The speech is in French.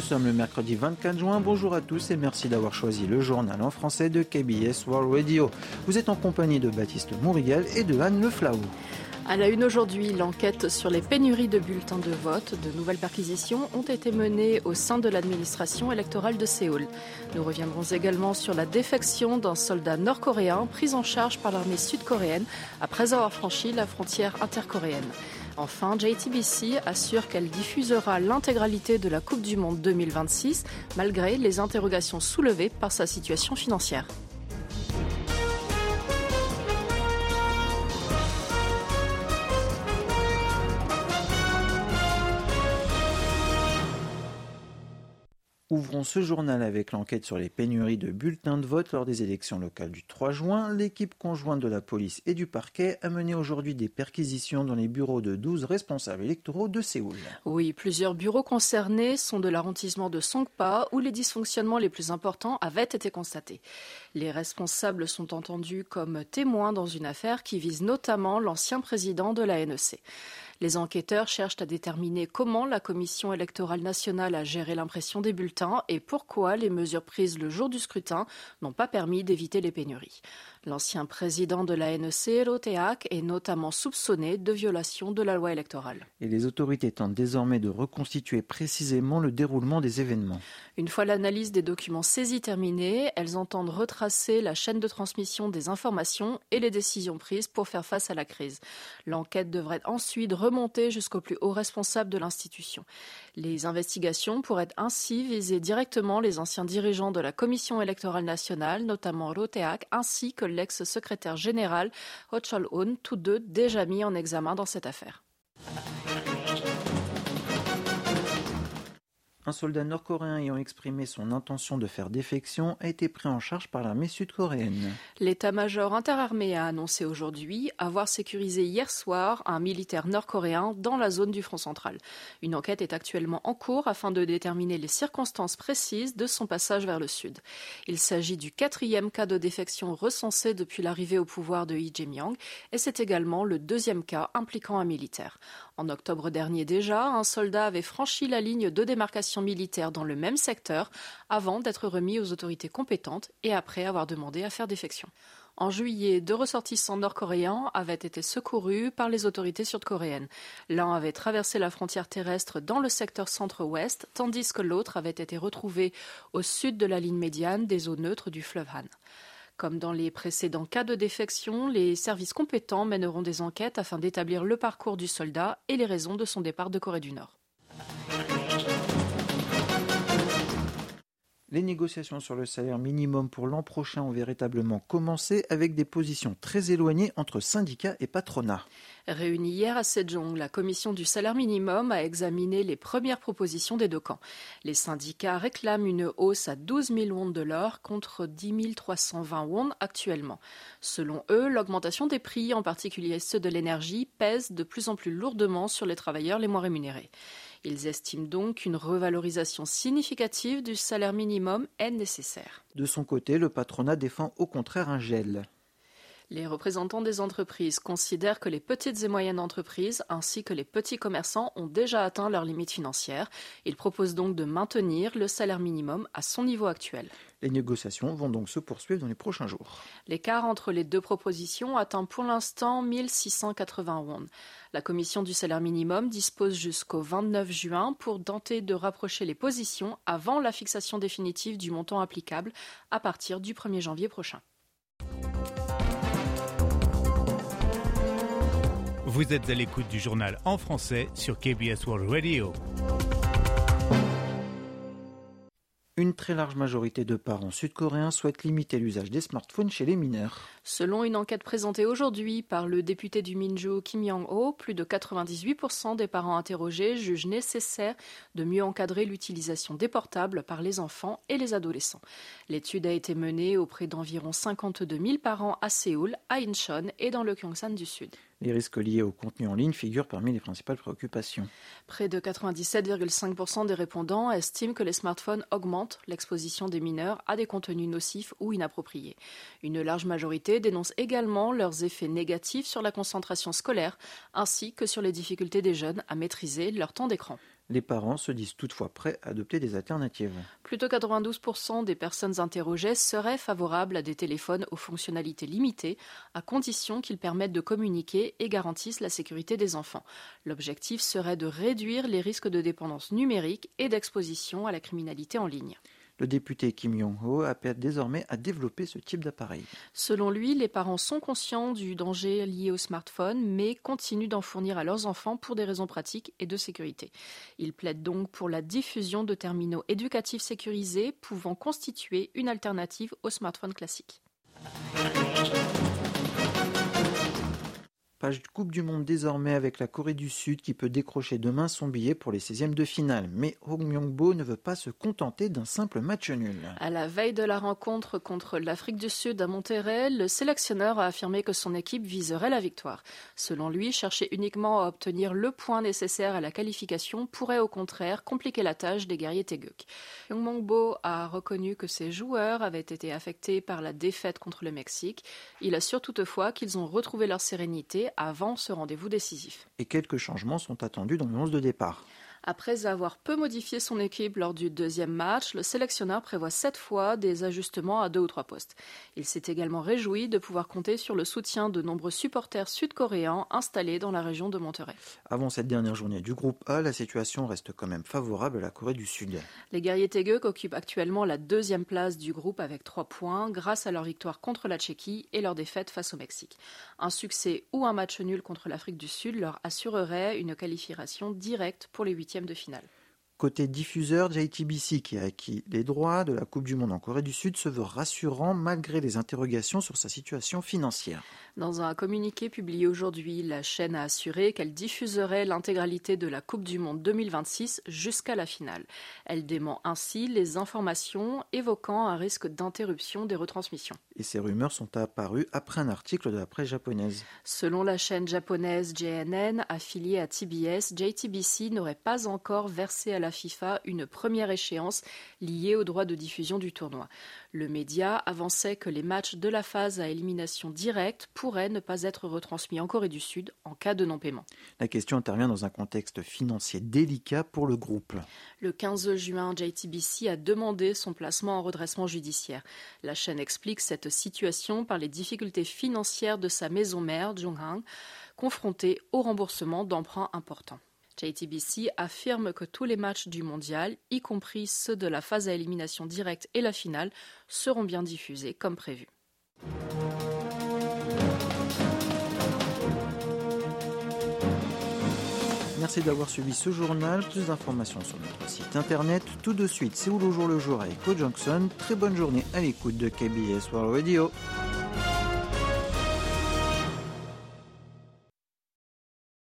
sommes le mercredi 24 juin. Bonjour à tous et merci d'avoir choisi le journal en français de KBS World Radio. Vous êtes en compagnie de Baptiste Mourigal et de Anne Le Flaou. À la une aujourd'hui, l'enquête sur les pénuries de bulletins de vote. De nouvelles perquisitions ont été menées au sein de l'administration électorale de Séoul. Nous reviendrons également sur la défection d'un soldat nord-coréen pris en charge par l'armée sud-coréenne après avoir franchi la frontière intercoréenne. Enfin, JTBC assure qu'elle diffusera l'intégralité de la Coupe du Monde 2026 malgré les interrogations soulevées par sa situation financière. Ouvrons ce journal avec l'enquête sur les pénuries de bulletins de vote lors des élections locales du 3 juin. L'équipe conjointe de la police et du parquet a mené aujourd'hui des perquisitions dans les bureaux de 12 responsables électoraux de Séoul. Oui, plusieurs bureaux concernés sont de l'arrondissement de Songpa où les dysfonctionnements les plus importants avaient été constatés. Les responsables sont entendus comme témoins dans une affaire qui vise notamment l'ancien président de la NEC. Les enquêteurs cherchent à déterminer comment la Commission électorale nationale a géré l'impression des bulletins et pourquoi les mesures prises le jour du scrutin n'ont pas permis d'éviter les pénuries. L'ancien président de la NEC, Roh Tae-ak, est notamment soupçonné de violation de la loi électorale. Et les autorités tentent désormais de reconstituer précisément le déroulement des événements. Une fois l'analyse des documents saisis terminée, elles entendent retracer la chaîne de transmission des informations et les décisions prises pour faire face à la crise. L'enquête devrait ensuite remonter jusqu'au plus haut responsable de l'institution. Les investigations pourraient ainsi viser directement les anciens dirigeants de la Commission électorale nationale, notamment Roh Tae-ak, ainsi que l'ex-secrétaire général Roh Chol-hoon, tous deux déjà mis en examen dans cette affaire. Un soldat nord-coréen ayant exprimé son intention de faire défection a été pris en charge par l'armée sud-coréenne. L'état-major interarmée a annoncé aujourd'hui avoir sécurisé hier soir un militaire nord-coréen dans la zone du front central. Une enquête est actuellement en cours afin de déterminer les circonstances précises de son passage vers le sud. Il s'agit du 4e cas de défection recensé depuis l'arrivée au pouvoir de Lee Jae-myung et c'est également le 2e cas impliquant un militaire. En octobre dernier déjà, un soldat avait franchi la ligne de démarcation militaire dans le même secteur avant d'être remis aux autorités compétentes et après avoir demandé à faire défection. En juillet, 2 ressortissants nord-coréens avaient été secourus par les autorités sud-coréennes. L'un avait traversé la frontière terrestre dans le secteur centre-ouest, tandis que l'autre avait été retrouvé au sud de la ligne médiane des eaux neutres du fleuve Han. Comme dans les précédents cas de défection, les services compétents mèneront des enquêtes afin d'établir le parcours du soldat et les raisons de son départ de Corée du Nord. Les négociations sur le salaire minimum pour l'an prochain ont véritablement commencé avec des positions très éloignées entre syndicats et patronat. Réunie hier à Sejong, la commission du salaire minimum a examiné les premières propositions des deux camps. Les syndicats réclament une hausse à 12 000 won de l'heure contre 10 320 won actuellement. Selon eux, l'augmentation des prix, en particulier ceux de l'énergie, pèse de plus en plus lourdement sur les travailleurs les moins rémunérés. Ils estiment donc qu'une revalorisation significative du salaire minimum est nécessaire. De son côté, le patronat défend au contraire un gel. Les représentants des entreprises considèrent que les petites et moyennes entreprises ainsi que les petits commerçants ont déjà atteint leurs limites financières. Ils proposent donc de maintenir le salaire minimum à son niveau actuel. Les négociations vont donc se poursuivre dans les prochains jours. L'écart entre les deux propositions atteint pour l'instant 1 680 won. La commission du salaire minimum dispose jusqu'au 29 juin pour tenter de rapprocher les positions avant la fixation définitive du montant applicable à partir du 1er janvier prochain. Vous êtes à l'écoute du journal en français sur KBS World Radio. Une très large majorité de parents sud-coréens souhaitent limiter l'usage des smartphones chez les mineurs. Selon une enquête présentée aujourd'hui par le député du Minju Kim Young-ho, plus de 98% des parents interrogés jugent nécessaire de mieux encadrer l'utilisation des portables par les enfants et les adolescents. L'étude a été menée auprès d'environ 52 000 parents à Séoul, à Incheon et dans le Gyeongsan du Sud. Les risques liés au contenu en ligne figurent parmi les principales préoccupations. Près de 97,5% des répondants estiment que les smartphones augmentent l'exposition des mineurs à des contenus nocifs ou inappropriés. Une large majorité dénonce également leurs effets négatifs sur la concentration scolaire ainsi que sur les difficultés des jeunes à maîtriser leur temps d'écran. Les parents se disent toutefois prêts à adopter des alternatives. Plus de 92% des personnes interrogées seraient favorables à des téléphones aux fonctionnalités limitées, à condition qu'ils permettent de communiquer et garantissent la sécurité des enfants. L'objectif serait de réduire les risques de dépendance numérique et d'exposition à la criminalité en ligne. Le député Kim Yong-ho appelle désormais à développer ce type d'appareil. Selon lui, les parents sont conscients du danger lié au smartphone, mais continuent d'en fournir à leurs enfants pour des raisons pratiques et de sécurité. Il plaide donc pour la diffusion de terminaux éducatifs sécurisés pouvant constituer une alternative au smartphone classique. Page Coupe du Monde désormais avec la Corée du Sud qui peut décrocher demain son billet pour les 16e de finale. Mais Hong Myung-bo ne veut pas se contenter d'un simple match nul. À la veille de la rencontre contre l'Afrique du Sud à Monterrey, le sélectionneur a affirmé que son équipe viserait la victoire. Selon lui, chercher uniquement à obtenir le point nécessaire à la qualification pourrait au contraire compliquer la tâche des guerriers Taeguk. Hong Myung-bo a reconnu que ses joueurs avaient été affectés par la défaite contre le Mexique. Il assure toutefois qu'ils ont retrouvé leur sérénité avant ce rendez-vous décisif. Et quelques changements sont attendus dans le 11 de départ. Après avoir peu modifié son équipe lors du deuxième match, le sélectionneur prévoit cette fois des ajustements à 2 ou 3 postes. Il s'est également réjoui de pouvoir compter sur le soutien de nombreux supporters sud-coréens installés dans la région de Monterrey. Avant cette dernière journée du groupe A, la situation reste quand même favorable à la Corée du Sud. Les guerriers Taeguk occupent actuellement la 2e place du groupe avec 3 points grâce à leur victoire contre la Tchéquie et leur défaite face au Mexique. Un succès ou un match nul contre l'Afrique du Sud leur assurerait une qualification directe pour les 8e de finale. Côté diffuseur, JTBC, qui a acquis les droits de la Coupe du Monde en Corée du Sud, se veut rassurant malgré les interrogations sur sa situation financière. Dans un communiqué publié aujourd'hui, la chaîne a assuré qu'elle diffuserait l'intégralité de la Coupe du Monde 2026 jusqu'à la finale. Elle dément ainsi les informations évoquant un risque d'interruption des retransmissions. Et ces rumeurs sont apparues après un article de la presse japonaise. Selon la chaîne japonaise JNN, affiliée à TBS, JTBC n'aurait pas encore versé à la FIFA une première échéance liée aux droits de diffusion du tournoi. Le média avançait que les matchs de la phase à élimination directe pourraient ne pas être retransmis en Corée du Sud en cas de non-paiement. La question intervient dans un contexte financier délicat pour le groupe. Le 15 juin, JTBC a demandé son placement en redressement judiciaire. La chaîne explique cette situation par les difficultés financières de sa maison mère, Jonghang, confrontée au remboursement d'emprunts importants. JTBC affirme que tous les matchs du mondial, y compris ceux de la phase à élimination directe et la finale, seront bien diffusés comme prévu. Merci d'avoir suivi ce journal. Plus d'informations sur notre site internet. Tout de suite, Séoul au jour le jour avec Ko Jong-sun. Très bonne journée à l'écoute de KBS World Radio.